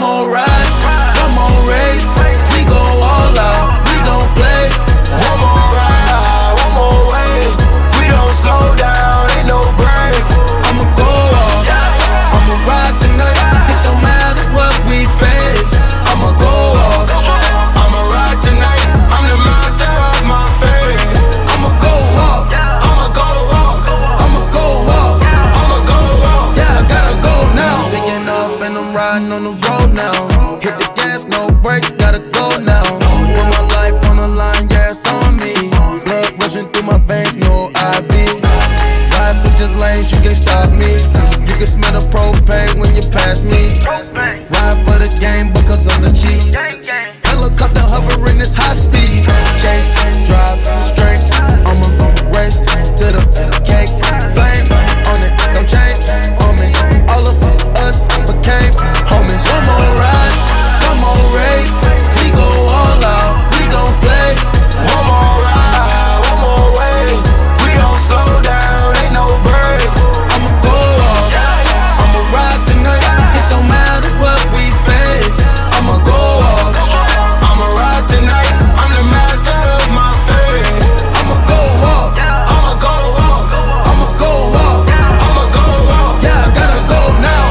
on ride, one more race. We go all out, we don't play. One more ride, one more way. We don't slow down, ain't no breaks. I'ma go off, I'ma ride tonight. It don't matter what we face. I'ma go off, I'ma ride tonight. I'm the master of my fate. I'ma go off, I'ma go off, I'ma go off. I'ma go off. Yeah, I gotta go now. Taking off and I'm riding on the road now. Hit the gas, no brakes, gotta go now. Put my life on the line, yeah, it's on me. Blood rushing through my veins, no IV. Ride switches lanes, you can't stop me. You can smell the propane when you pass me. Ride for the game because I'm the chief. Helicopter hovering this high speed. Chase, drive, straight. I'ma race to the cake. Flame on it, don't change on me. All of us became homies. One more ride, one more race. We go all out, we don't play. One more ride, one more way. We don't slow down, ain't no breaks. I'ma go off, I'ma ride tonight. It don't matter what we face. I'ma go off, I'ma ride tonight. I'm the master of my fate. I'ma go off, I'ma go off, I'ma go off. I'ma go off. Yeah, I gotta go now.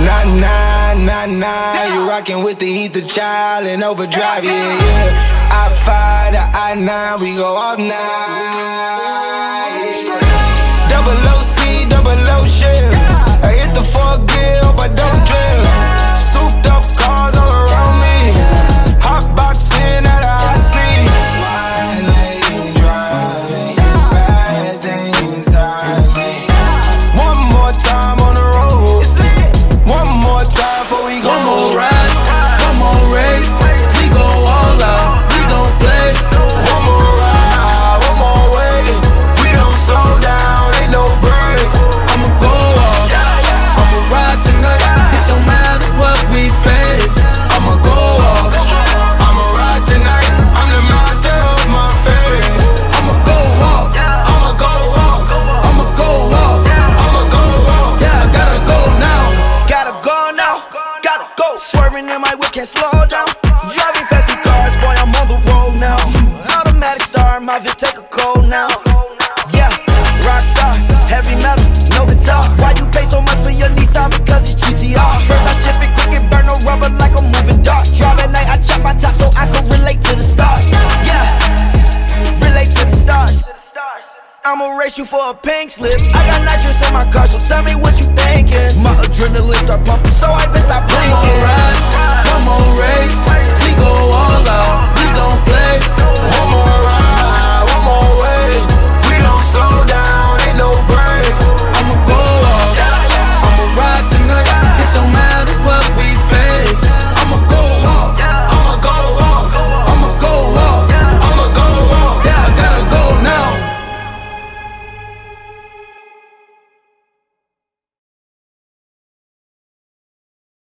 Nah, you rockin' with the Ether Child and Overdrive, yeah. I-5 to I-9, we go all night, yeah. Double low speed, double low shift. I hit the 4th gear, hope I don't drift. Souped up cars all around me. Hot boxing at a high speed. Wine lane driving, bad things on me. One more time on the road. One more time before we go. One more ride, one more race. We go all out, we don't play. One more ride, one more way. We don't slow down, ain't no breaks. I'ma go off, I'ma ride tonight. It don't matter what we face. I'ma go off, I'ma ride tonight. I'm the master of my fate. I'ma go off, I'ma go off, I'ma go off. I'ma go off. Yeah, I gotta go now. Gotta go now, gotta go. Swerving in my whip, can't slow down. Driving fast with cars, boy, I'm on the road now. Automatic star, my Vic take a cold now. Yeah, rock star, heavy metal, no guitar. Why you pay so much for your Nissan? Because it's GTR. First I shift it quick and burn no rubber like a moving dart. Drive at night, I chop my top so I can relate to the stars. Yeah, relate to the stars. I'ma race you for a pink slip. I got nitrous in my car, so tell me what you thinking. My adrenaline start pumping, so I